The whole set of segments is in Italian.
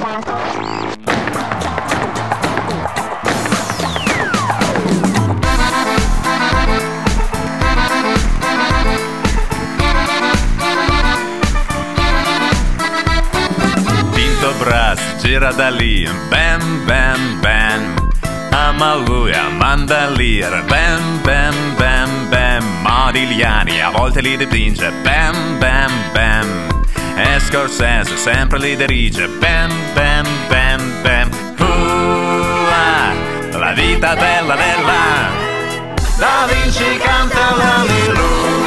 Gira da lì, bam bam bam. Ama lui, Amanda Lear, bam bam bam bam. Modigliani a volte li dipinge, bam bam bam. E Scorsese sempre li dirige, bam bam bam bam. La vita bella della Da Vinci canta la Lilu,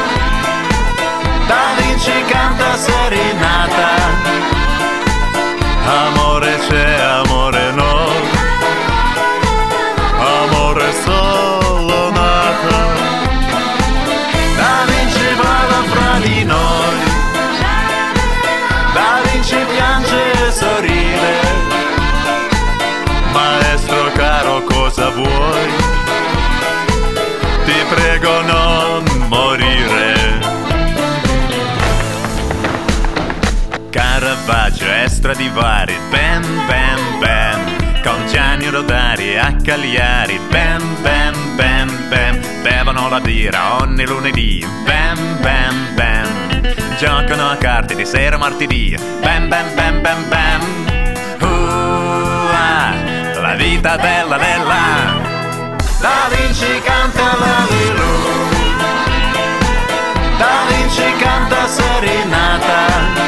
Da Vinci canta serenata. Amore c'è, amore no, amore solo nato. Da Vinci balla fra di noi, Da Vinci piange e sorride. Maestro caro, cosa vuoi? Ti prego non morire. Caravaggio e Stradivari, bam bam bam. Con Gianni Rodari a Cagliari, bam bam bam bam. Bevono la birra ogni lunedì, bam bam bam. Giocano a carte di sera martedì, bam bam bam bam bam. La vita bella della Da Vinci canta la Lilu, Da Vinci canta serenata.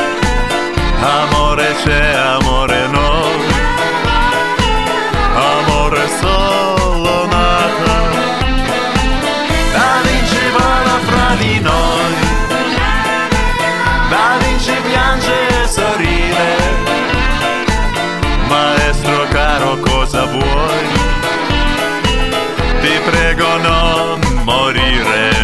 Amore c'è, amore no, amore solo nato. Da Vinci vola fra di noi, Da Vinci piange e sorride. Maestro caro, cosa vuoi? Ti prego non morire.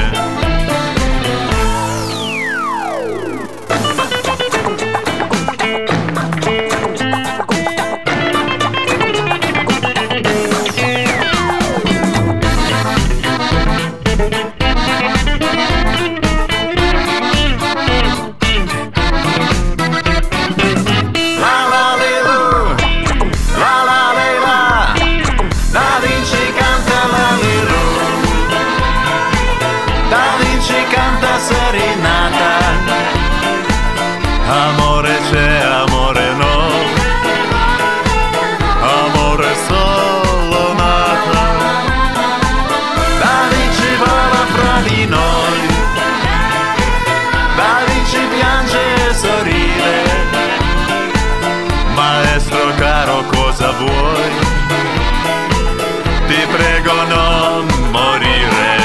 Amore c'è, amore no, amore solo nato. Da Vinci vola fra di noi, Da Vinci piange e sorride. Maestro caro, cosa vuoi? Ti prego non morire.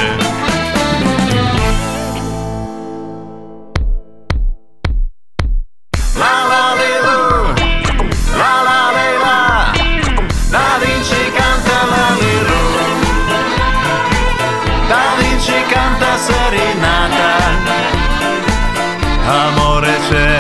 Serenata. Amore c'è,